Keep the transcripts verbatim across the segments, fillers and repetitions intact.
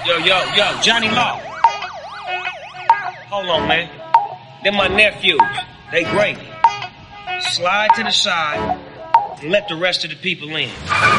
Yo, yo, yo, Johnny Law. Hold on, man. They're my nephews. They great. Slide to the side and let the rest of the people in.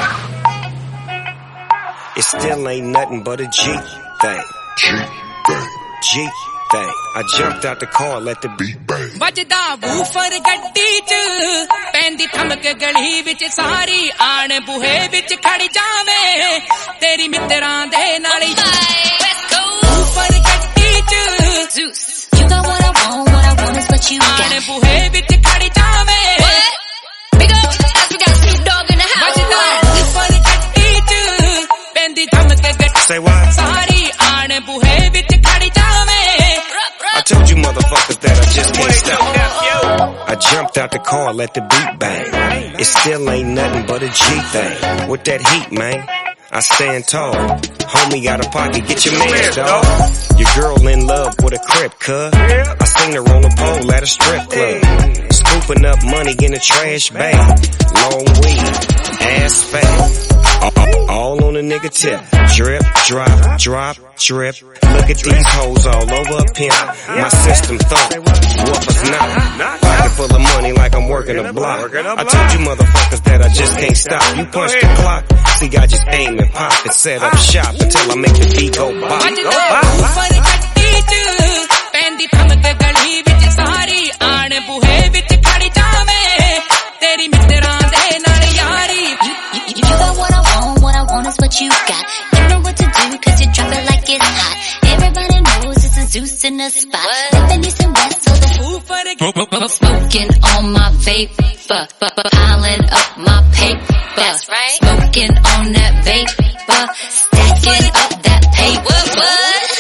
It still ain't nothing but a G thing. G thing. G thing. I jumped out the car, let the beat bang. ਵੱਜਦਾ woofer ਗੱਡੀ ਚ ਪੈਂਦੀ ਥਮਕ ਗਲੀ ਵਿੱਚ ਸਾਰੀ ਆਣ ਬੂਹੇ ਵਿੱਚ ਖੜ ਜਾਵੇਂ ਤੇਰੀ ਮਿੱਤਰਾਂ ਦੇ ਨਾਲ ਵੂਫਰ ਗੱਡੀ ਚ Zeus You got what I want, what I want is what you got. ਆਣ ਬੂਹੇ ਵਿੱਚ ਖੜ ਜਾਵੇਂ Big up, we got Snoop Dogg in the house. ਵੱਜਦਾ ਵੂਫਰ ਗੱਡੀ ਚ ਪੈਂਦੀ ਥਮਕ ਗੱਡੀ Say what? ਸਾਰੀ ਆਣ ਬੂਹੇ ਵਿੱਚ ਖੜ ਜਾਵੇਂ I told you motherfuckers that I just can't stop. I jumped out the car, let the beat bang. It still ain't nothing but a G thing. With that heat, man, I stand tall. Homie got a pocket, get your man, dawg. Your girl in love with a crib, cuz. I seen her on the pole at a strip club. Scooping up money in a trash bag. Long weed, ass fat. All on a nigga tip. Drip, drop, drop, drip. Look at these hoes all over a pimp. My system thought, what was not? Pocket full of money like I'm working a block. I told you motherfuckers that I just can't stop. You punch the clock, see I just aim and pop and set up shop until I make the beat go bop. Woofer ਗੱਡੀ ਚ ਪੈਂਦੀ ਥਮਕ ਗਲੀ ਵਿੱਚ ਸਾਰੀ ਆਣ ਬੂਹੇ ਵਿੱਚ ਖੜ ਜਾਵੇਂ ਤੇਰੀ ਮਿੱਤਰਾਂ ਦੇ ਨਾਲ ਯਾਰੀ You, you got what I want, what I want is what you got. You know what to do, cause you drop it like it's hot. Everybody knows it's a Zeus in the spot. Living east and west, so the woofer smoking on my vape, piling up my paper. That's right. Smoking on that vape, stacking up that paper.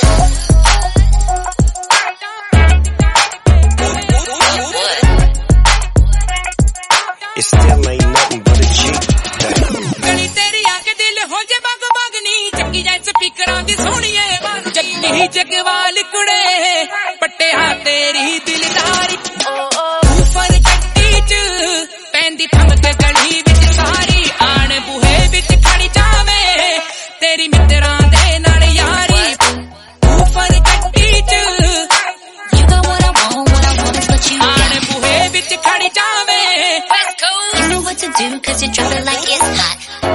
It still ain't nothing but a G thing. ਗਲੀ ਤੇਰੀ ਆ ਕੇ ਦਿਲ ਹੋ ਜੇ ਬਗ ਬਗਨੀ ਚੱਕੀ ਜਾਏ ਸਪੀਕਰਾਂ ਦੀ ਸੋਹਣੀਏ ਚੱਕੀ ਜਗਵਾਲ ਕੁੜੇ ਪੱਟਿਆ ਤੇਰੀ ਦਿਲਦਾਰੀ ਵੂਫਰ ਗੱਡੀ ਚ ਪੈਂਦੀ ਥਮਕ ਗਲੀ ਵਿੱਚ ਸਾਰੀ ਆਣ ਬੂਹੇ ਵਿੱਚ ਖੜ ਜਾਵੇਂ ਤੇਰੀ ਮਿੱਤਰਾਂ ਦੇ ਨਾਲ ਯਾਰੀ ਵੂਫਰ ਗੱਡੀ ਚ You got what I want, what I want is what you ਆਣ got. ਬੂਹੇ ਵਿੱਚ ਖੜ ਜਾਵੇਂ You know what to do, cause you drop it like it's hot.